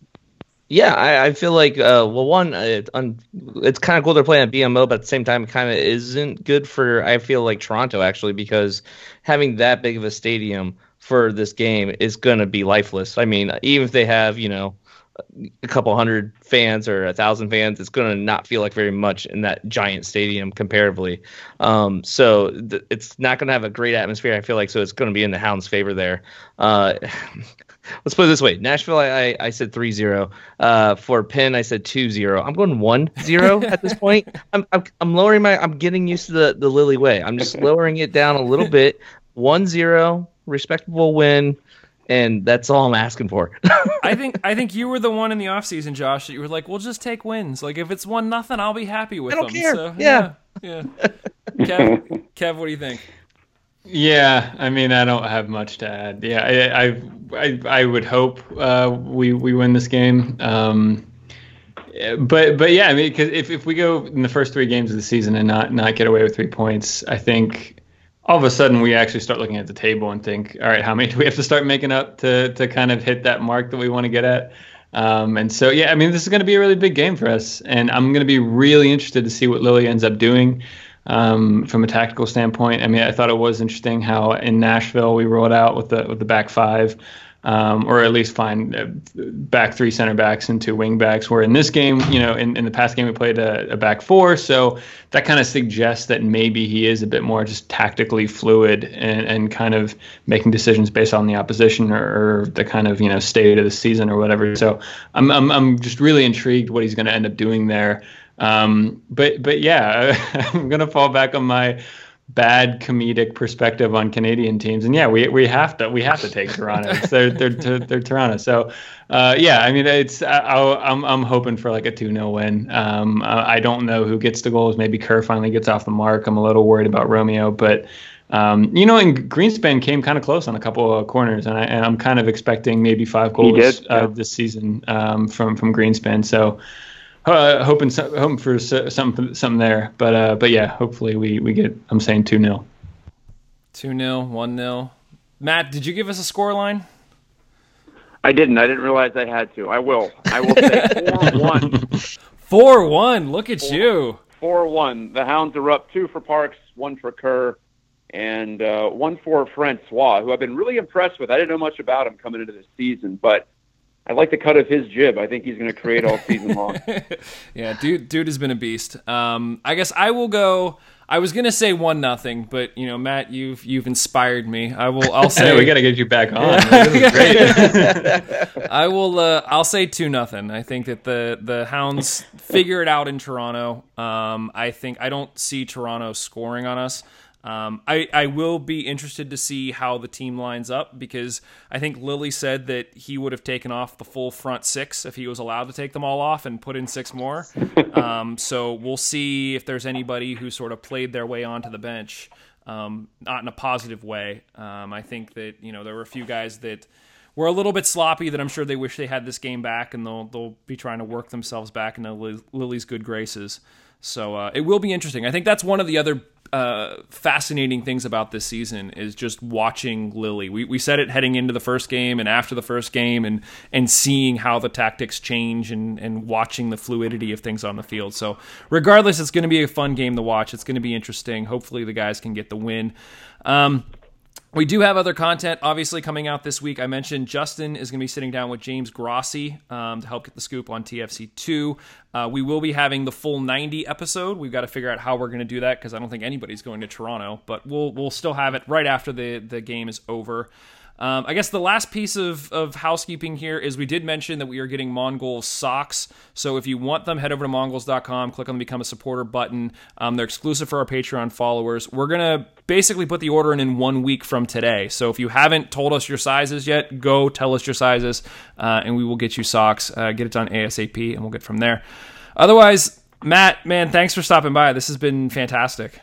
Yeah, I, I feel like uh, well, one, it, un, it's kind of cool they're playing at B M O, but at the same time, it kind of isn't good for. I feel like Toronto actually because having that big of a stadium for this game is going to be lifeless. I mean, even if they have, you know, a couple hundred fans or a thousand fans, it's going to not feel like very much in that giant stadium comparatively. Um, so th- it's not going to have a great atmosphere, I feel like, so it's going to be in the Hounds' favor there. Uh, let's put it this way. Nashville, I, I, I said three zero. Uh, for Penn, I said two zero. I'm going one zero at this point. I'm, I'm I'm lowering my – I'm getting used to the, the Lily way. I'm just lowering it down a little bit. one zero, respectable win. And that's all I'm asking for. I think I think you were the one in the offseason, Josh, that you were like, we'll just take wins. Like, if it's one nothing, I'll be happy with I don't them. care. So, yeah. Yeah. yeah. Kev, Kev, what do you think? Yeah, I mean, I don't have much to add. Yeah, I I, I, I would hope uh, we, we win this game. Um, but but yeah, I mean, because if, if we go in the first three games of the season and not, not get away with three points, I think all of a sudden we actually start looking at the table and think, all right, how many do we have to start making up to to kind of hit that mark that we want to get at? Um, and so, yeah, I mean, this is going to be a really big game for us. And I'm going to be really interested to see what Lily ends up doing um, from a tactical standpoint. I mean, I thought it was interesting how in Nashville we rolled out with the with the back five. Um, or at least find uh, back three center backs and two wing backs, where in this game, you know, in, in the past game we played a, a back four. So that kind of suggests that maybe he is a bit more just tactically fluid and, and kind of making decisions based on the opposition or, or the kind of, you know, state of the season or whatever. So I'm I'm, I'm just really intrigued what he's going to end up doing there. Um, but but yeah, I'm going to fall back on my bad comedic perspective on Canadian teams, and yeah, we we have to we have to take Toronto. they're, they're they're they're Toronto. So uh, yeah, I mean, it's I, I'm I'm hoping for like a two nil win. Um, I don't know who gets the goals. Maybe Kerr finally gets off the mark. I'm a little worried about Romeo, but um, you know, and Greenspan came kind of close on a couple of corners, and, I, and I'm kind of expecting maybe five goals did, yeah. uh, this season um, from from Greenspan. So. uh, hoping so, hoping for so, something something there. But uh, but yeah, hopefully we we get. I'm saying two nil. two nil, one nil. Matt, did you give us a score line? I didn't. I didn't realize I had to. I will. I will say four one. four one. Look at four, you. four one. The Hounds are up two for Parks, one for Kerr, and uh, one for Francois, who I've been really impressed with. I didn't know much about him coming into this season, but I like the cut of his jib. I think he's going to create all season long. Yeah, dude, dude has been a beast. Um, I guess I will go. I was gonna say one nothing, but you know, Matt, you've you've inspired me. I will. I'll say I know, we got to get you back on. This is great. I will. Uh, I'll say two nothing. I think that the the Hounds figure it out in Toronto. Um, I think I don't see Toronto scoring on us. Um, I, I will be interested to see how the team lines up, because I think Lilly said that he would have taken off the full front six if he was allowed to take them all off and put in six more. Um, so we'll see if there's anybody who sort of played their way onto the bench, um, not in a positive way. Um, I think that, you know, there were a few guys that were a little bit sloppy that I'm sure they wish they had this game back, and they'll they'll be trying to work themselves back into Lilly's good graces. So uh, it will be interesting. I think that's one of the other uh, fascinating things about this season is just watching Lilly. We we said it heading into the first game and after the first game, and and seeing how the tactics change, and, and watching the fluidity of things on the field. So regardless, it's going to be a fun game to watch. It's going to be interesting. Hopefully the guys can get the win. Um, We do have other content, obviously, coming out this week. I mentioned Justin is going to be sitting down with James Grossi um, to help get the scoop on T F C two. Uh, we will be having the full ninety episode. We've got to figure out how we're going to do that, because I don't think anybody's going to Toronto, but we'll we'll still have it right after the, the game is over. Um, I guess the last piece of, of housekeeping here is we did mention that we are getting Mongols socks. So if you want them, head over to mongols dot com, click on the Become a Supporter button. Um, they're exclusive for our Patreon followers. We're going to basically put the order in in one week from today. So if you haven't told us your sizes yet, go tell us your sizes, uh, and we will get you socks. Uh, get it done ASAP, and we'll get from there. Otherwise, Matt, man, thanks for stopping by. This has been fantastic.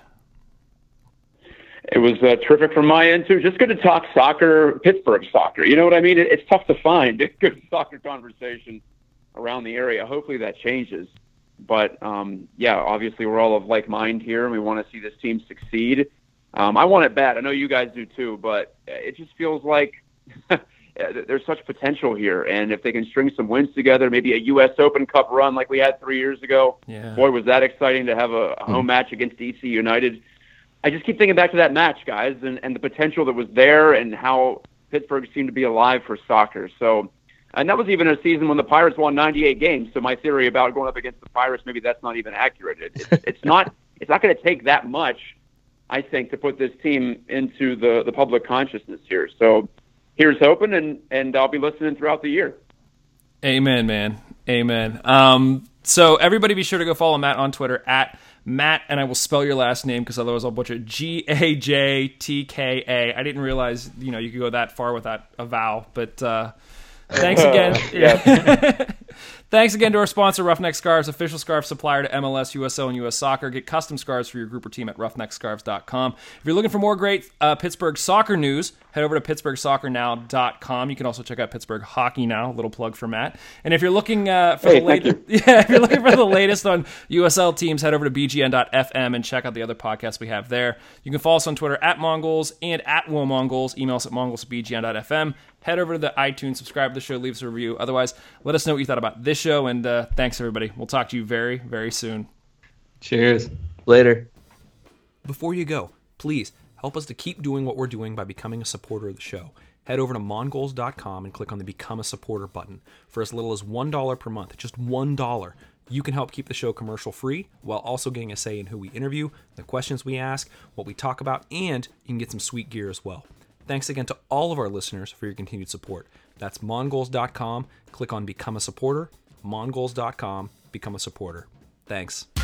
It was uh, terrific from my end, too. Just good to talk soccer, Pittsburgh soccer. You know what I mean? It, it's tough to find a good soccer conversation around the area. Hopefully that changes. But, um, yeah, obviously we're all of like mind here, and we want to see this team succeed. Um, I want it bad. I know you guys do, too. But it just feels like there's such potential here. And if they can string some wins together, maybe a U S Open Cup run like we had three years ago. Yeah. Boy, was that exciting to have a, a home match against D C United. I just keep thinking back to that match, guys, and, and the potential that was there, and how Pittsburgh seemed to be alive for soccer. So, and that was even a season when the Pirates won ninety-eight games. So my theory about going up against the Pirates, maybe that's not even accurate. It, it's, it's not. It's not going to take that much, I think, to put this team into the, the public consciousness here. So here's hoping, and and I'll be listening throughout the year. Amen, man. Amen. Um, so everybody be sure to go follow Matt on Twitter at Matt, and I will spell your last name because otherwise I'll butcher it. G A J T K A. I didn't realize, you know, you could go that far without a vowel, but uh, thanks again. Yeah. Thanks again to our sponsor, Roughneck Scarves, official scarf supplier to M L S, U S L, and U S Soccer. Get custom scarves for your group or team at roughneck scarves dot com. If you're looking for more great uh, Pittsburgh soccer news, head over to pittsburgh soccer now dot com. You can also check out Pittsburgh Hockey Now, a little plug for Matt. And if you're looking uh, for hey, the latest, yeah, if you're looking for the latest on U S L teams, head over to b g n dot f m and check out the other podcasts we have there. You can follow us on Twitter at Mongols and at Will Mongols. Email us at mongols at b g n dot f m. Head over to the iTunes, subscribe to the show, leave us a review. Otherwise, let us know what you thought about this show, and uh, thanks, everybody. We'll talk to you very, very soon. Cheers. Later. Before you go, please help us to keep doing what we're doing by becoming a supporter of the show. Head over to mongols dot com and click on the Become a Supporter button. For as little as one dollar per month, just one dollar, you can help keep the show commercial-free while also getting a say in who we interview, the questions we ask, what we talk about, and you can get some sweet gear as well. Thanks again to all of our listeners for your continued support. That's mongols dot com. Click on Become a Supporter. mongols dot com. Become a supporter. Thanks.